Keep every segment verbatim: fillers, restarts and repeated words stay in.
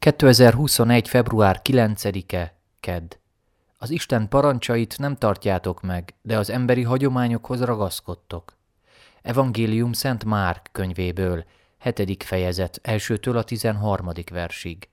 kétezer-huszonegy. február kilencedike. Kedd. Az Isten parancsait nem tartjátok meg, de az emberi hagyományokhoz ragaszkodtok. Evangélium Szent Márk könyvéből, hetedik fejezet, elsőtől a tizenharmadik versig.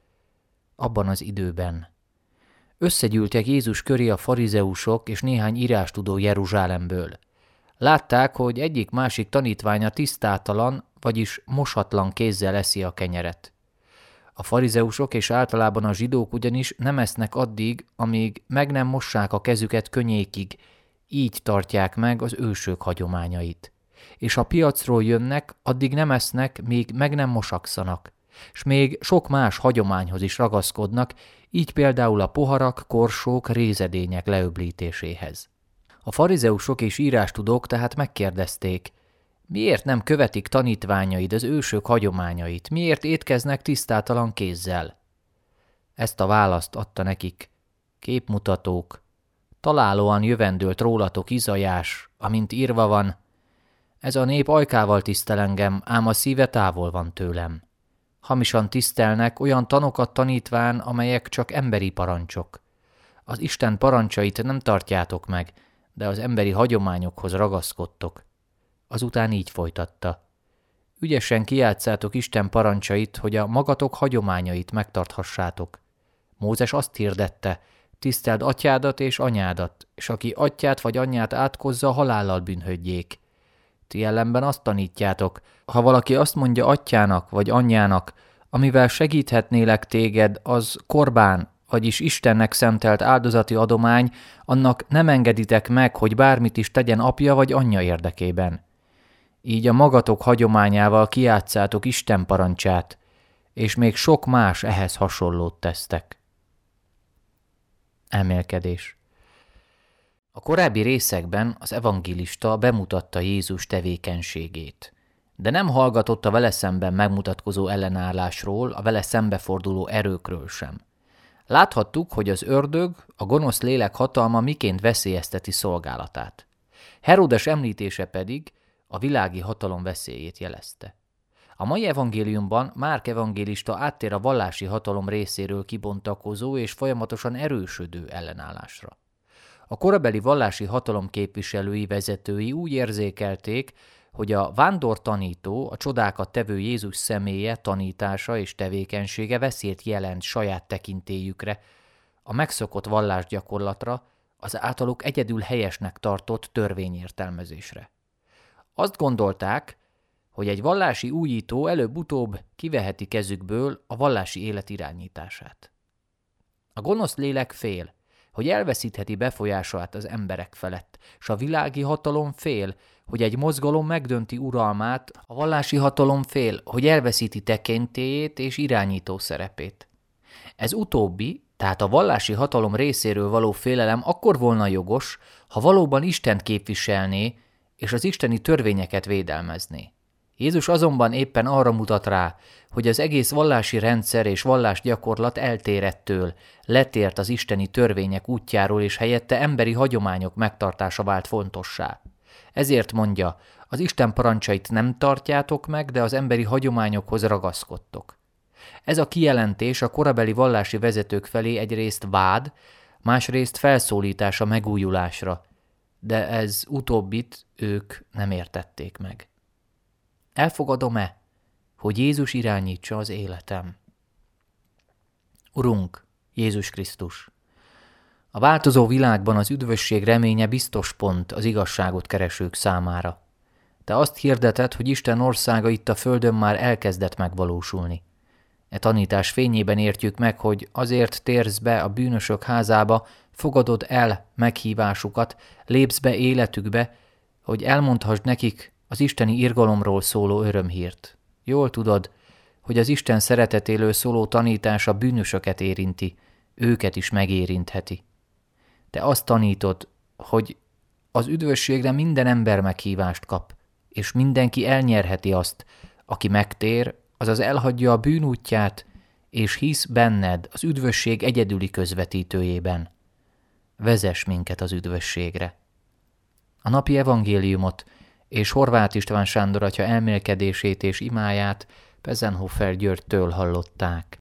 Abban az időben összegyűltek Jézus köré a farizeusok és néhány írástudó Jeruzsálemből. Látták, hogy egyik-másik tanítványa tisztátalan, vagyis mosatlan kézzel eszi a kenyeret. A farizeusok és általában a zsidók ugyanis nem esznek addig, amíg meg nem mossák a kezüket könnyékig, így tartják meg az ősök hagyományait. És ha piacról jönnek, addig nem esznek, míg meg nem mosakszanak, s még sok más hagyományhoz is ragaszkodnak, így például a poharak, korsók, rézedények leöblítéséhez. A farizeusok és írástudók tehát megkérdezték, miért nem követik tanítványaid az ősök hagyományait, miért étkeznek tisztátalan kézzel? Ezt a választ adta nekik: képmutatók, találóan jövendőlt rólatok Izaiás, amint írva van, ez a nép ajkával tisztel engem, ám a szíve távol van tőlem. Hamisan tisztelnek, olyan tanokat tanítván, amelyek csak emberi parancsok. Az Isten parancsait nem tartjátok meg, de az emberi hagyományokhoz ragaszkodtok. Azután így folytatta. Ügyesen kijátszátok Isten parancsait, hogy a magatok hagyományait megtarthassátok. Mózes azt hirdette, tiszteld atyádat és anyádat, és aki atyát vagy anyját átkozza, halállal bűnhődjék. Ti ellenben azt tanítjátok, ha valaki azt mondja atyának vagy anyjának, amivel segíthetnélek téged, az korbán, vagyis Istennek szentelt áldozati adomány, annak nem engeditek meg, hogy bármit is tegyen apja vagy anyja érdekében. Így a magatok hagyományával kijátszátok Isten parancsát, és még sok más ehhez hasonlót tesztek. Elmélkedés. A korábbi részekben az evangélista bemutatta Jézus tevékenységét, de nem hallgatott a vele szemben megmutatkozó ellenállásról, a vele szembeforduló erőkről sem. Láthattuk, hogy az ördög, a gonosz lélek hatalma miként veszélyezteti szolgálatát. Heródes említése pedig a világi hatalom veszélyét jelezte. A mai evangéliumban Márk evangélista áttér a vallási hatalom részéről kibontakozó és folyamatosan erősödő ellenállásra. A korabeli vallási hatalom képviselői, vezetői úgy érzékelték, hogy a vándortanító, a csodákat tevő Jézus személye, tanítása és tevékenysége veszélyt jelent saját tekintélyükre, a megszokott vallásgyakorlatra, az általuk egyedül helyesnek tartott törvényértelmezésre. Azt gondolták, hogy egy vallási újító előbb-utóbb kiveheti kezükből a vallási élet irányítását. A gonosz lélek fél, hogy elveszítheti befolyását az emberek felett, s a világi hatalom fél, hogy egy mozgalom megdönti uralmát, a vallási hatalom fél, hogy elveszíti tekintélyét és irányító szerepét. Ez utóbbi, tehát a vallási hatalom részéről való félelem akkor volna jogos, ha valóban Istent képviselné, és az isteni törvényeket védelmezné. Jézus azonban éppen arra mutat rá, hogy az egész vallási rendszer és vallásgyakorlat eltér ettől, letért az isteni törvények útjáról, és helyette emberi hagyományok megtartása vált fontossá. Ezért mondja, az Isten parancsait nem tartjátok meg, de az emberi hagyományokhoz ragaszkodtok. Ez a kijelentés a korabeli vallási vezetők felé egyrészt vád, másrészt felszólítás a megújulásra, de ez utóbbit ők nem értették meg. Elfogadom-e, hogy Jézus irányítsa az életem? Urunk, Jézus Krisztus! A változó világban az üdvösség reménye biztos pont az igazságot keresők számára. Te azt hirdeted, hogy Isten országa itt a földön már elkezdett megvalósulni. E tanítás fényében értjük meg, hogy azért térsz be a bűnösök házába, fogadod el meghívásukat, lépsz be életükbe, hogy elmondhassd nekik az isteni irgalomról szóló örömhírt. Jól tudod, hogy az Isten szeretetéről szóló tanítás a bűnösöket érinti, őket is megérintheti. Te azt tanítod, hogy az üdvösségre minden ember meghívást kap, és mindenki elnyerheti azt, aki megtér, azaz elhagyja a bűnútját, és hisz benned az üdvösség egyedüli közvetítőjében. Vezess minket az üdvösségre. A napi evangéliumot és Horváth István Sándor atya elmélkedését és imáját Pezenhofer Györgytől hallották.